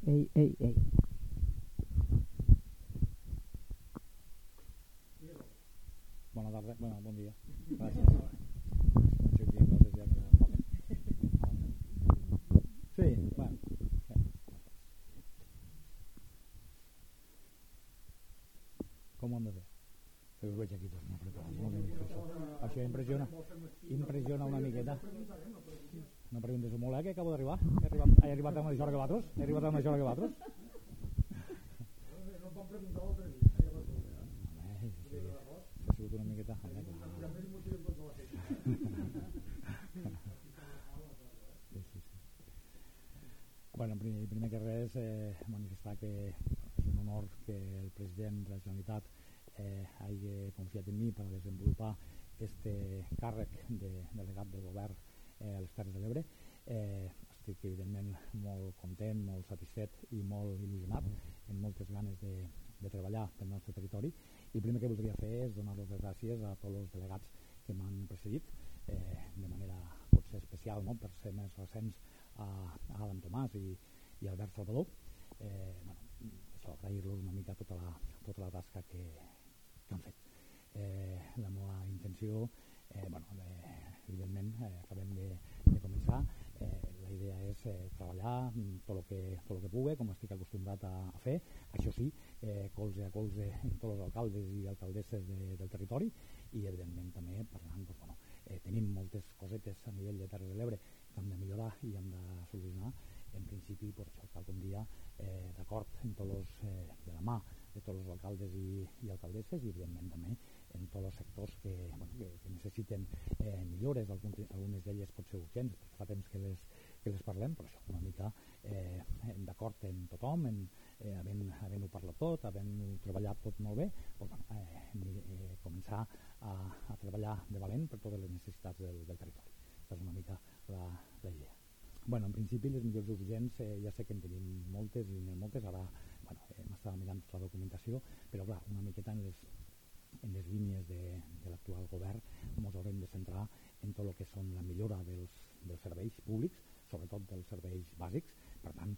Ei. Bona tarda, bon dia. Gràcies. Sí, bueno. Com ho hem de fer? Perquè us veig aquí tots no preparats. Això impressiona una miqueta. No preguntes molt, que acabo d'arribar. He arribat a una hora que vosaltres? He arribat a una hora que vosaltres? No em van preguntar l'altre dia. Ha sigut una miqueta. Bueno, primer que res, manifestar que és un honor que el president de la Generalitat hagi confiat en mi per desenvolupar este càrrec de delegat del govern a les Terres de l'Ebre. Estic evidentment molt content, molt satisfet i molt il·lusionat, amb moltes ganes de treballar pel nostre territori, i el primer que voldria fer és donar les gràcies a tots els delegats que m'han precedit, de manera potser especial, no?, per ser més recents a Adam Tomàs i Albert Salvador. Això, agrair-los una mica tota la tasca que han fet. La meva intenció, evidentment, acabem de començar. La idea és treballar tot el que pugui, com estic acostumbrat a fer. Això sí, colze a colze amb tots els alcaldes i alcaldesses del territori, i evidentment també parlant, tenim moltes cosetes a nivell de Terres de l'Ebre que hem de millorar i hem de solucionar. En principi, per això cal un dia d'acord de la mà de tots els alcaldes i alcaldesses, i evidentment també en tots els sectors que necessiten millores. Algunes d'elles pot ser urgents, perquè fa temps que les parlem, però això, una mica d'acord amb tothom, havent-ho parlat tot, havent-ho treballat tot molt bé, començar a treballar de valent per totes les necessitats del territori. Aquesta és una mica la idea. En principi, les millors urgents ja sé que en tenim moltes, ara m'estava mirant tota la documentació, però clar, una miqueta en les línies de l'actual govern ens haurem de centrar en tot el que són la millora dels serveis públics, sobretot dels serveis bàsics, per tant,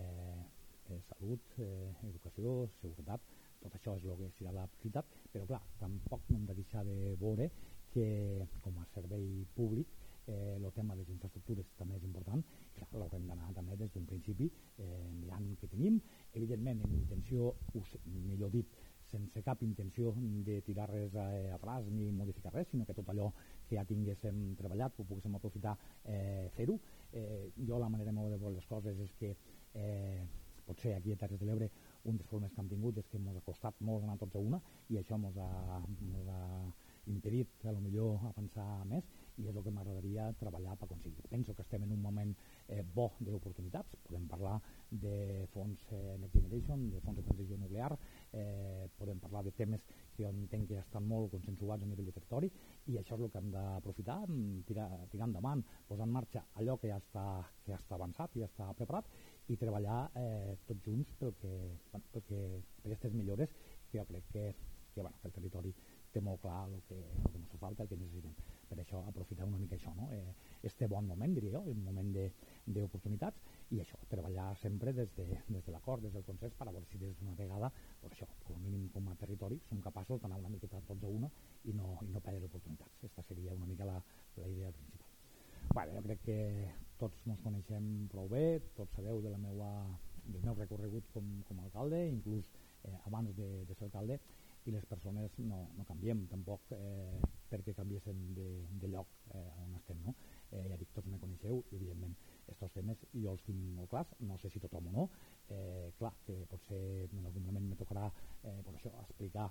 salut, educació, seguretat, tot això és el que serà la prioritat, però clar, tampoc no hem de deixar de veure que com a servei públic el tema de les infraestructures també és important. Clar, l'haurem d'anar també des d'un principi mirant què tenim, evidentment amb intenció, millor dit, sense cap intenció de tirar res atrás ni modificar res, sinó que tot allò que ja tinguéssim treballat ho poguéssim aprofitar, fer-ho. Jo la manera meva de veure les coses és que potser aquí a Terres de l'Ebre un dels problemes que hem tingut és que ens ha costat molt anar tots a una, i això ens ha impedit potser avançar més, i és el que m'agradaria treballar per aconseguir. Penso que estem en un moment bo d'oportunitats. Podem parlar de fons Next Generation, de fons de transició nuclear, podem parlar de temes que jo entenc que estan molt consensuats a nivell de territori, i això és el que hem d'aprofitar, tirar endavant, posar en marxa allò que ja està avançat, ja està preparat, i treballar tots junts per aquestes millores que jo crec que el territori té molt clar el que ens fa falta, el que necessitem. Per això aprofitar una mica això, este bon moment, diria jo, un moment d'oportunitats, i això, treballar sempre des de l'acord, des del consens, per a veure si des d'una vegada, com a mínim com a territori, som capaços d'anar una miqueta tots a una i no perdre oportunitats. Aquesta seria una mica la idea principal. Jo crec que tots ens coneixem prou bé, tots sabeu del meu recorregut com a alcalde, inclús abans de ser alcalde, i les persones no canviem tampoc perquè canviéssim de lloc on estem, no? Ja dic, tots me coneixeu, i evidentment aquests temes jo els tinc molt clars, no sé si tothom o no. Clar, que potser en algun moment me tocarà explicar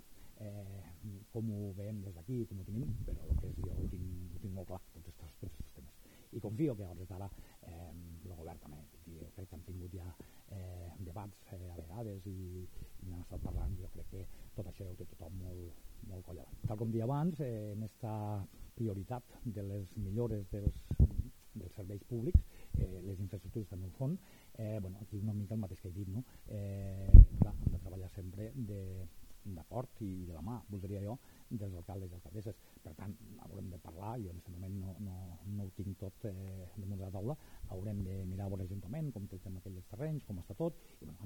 com ho veiem des d'aquí, com ho tenim, però el que és jo ho tinc molt clar, tots aquests temes. I confio que a hores d'ara el govern també, jo crec que hem tingut ja debats a vegades i n'hem estat parlant, i jo crec que tot això ja ho té tothom molt coll davant. Tal com dia abans, en aquesta prioritat de les millores dels serveis públics, les infraestructures també ho són, aquí una mica el mateix que he dit, no? Clar, hem de treballar sempre d'acord i de la mà, voldria jo, dels alcaldes i alcaldesses. Per tant, haurem de parlar, jo en aquest moment no ho tinc tot damunt de la taula, haurem de mirar a veure l'Ajuntament, com té el tema aquell dels terrenys, com està tot, i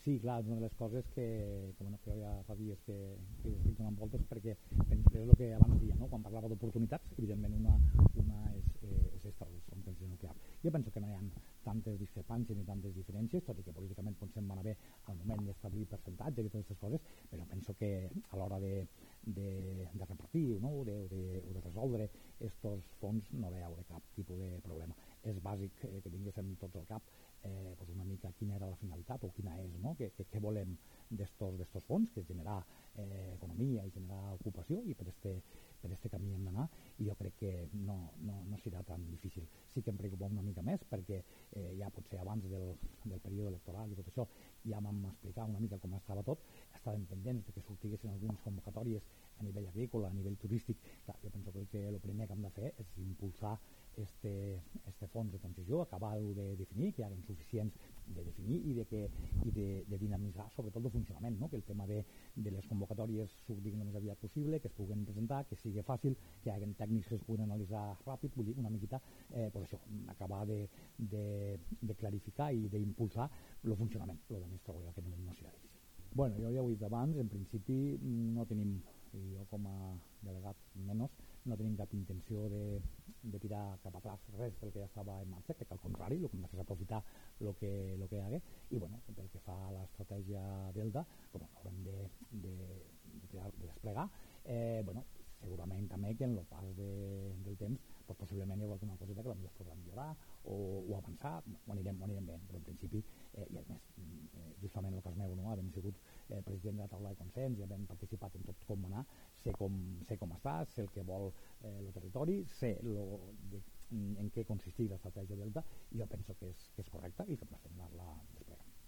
Sí, clar, és una de les coses que bueno, que jo ja fa dies que estic donant voltes perquè és el que abans deia, no? Quan parlava d'oportunitats, evidentment una és esta, les centrals nuclears. Jo penso que no hi ha tantes discrepàncies ni tantes diferències, tot i que políticament potser van haver al moment d'establir percentatges i totes aquestes coses, però penso que a l'hora de repartir, no? o de resoldre estos fons no hi haurà cap tipus de problema. És bàsic que tinguéssim tots al cap pues una mica quina era la finalitat o quina és, no? Què volem d'estos fons, que és generar economia i generar ocupació, i per este camí hem d'anar, i jo crec que no serà tan difícil. Sí que em preocupa una mica més perquè ja potser abans del període electoral i tot això ja vam explicar una mica com estava tot, estàvem pendents de que sortiguessin algunes convocatòries a nivell agrícola, a nivell turístic. Clar, jo penso que el primer que hem de fer és impulsar este fons de transició, acabar-ho de definir, que hi hagin suficients de definir i de dinamitzar sobretot el funcionament, no? Que el tema de les convocatòries surtin el més aviat possible, que es puguen presentar, que sigui fàcil, que hi hagin tècnics que es puguin analitzar ràpid, vull dir, una miqueta, pues això, acabar de clarificar i d'impulsar el funcionament. El més trobo que no serà difícil. Bueno, jo ja ho he dit abans, en principi no tenim, i jo com a delegat menys, no tenim cap intenció de tirar cap atrás res del que ja estava en marxa, crec que al contrari, el que hem de fer és aprofitar el que hi hagué, i bueno, pel que fa a l'estratègia Delta, pues, bueno, haurem de desplegar, bueno, segurament també que en el pas del temps pues, possiblement hi haurà alguna coseta que potser es podrà millorar o avançar, ho anirem veient, però en principi, i a més, justament el cas meu, no? Havent sigut president de la taula de consens i havent participat en tot com anar, sé com està, sé el que vol el territori, sé en què consisteix l'estratègia Delta, i jo penso que és correcta i que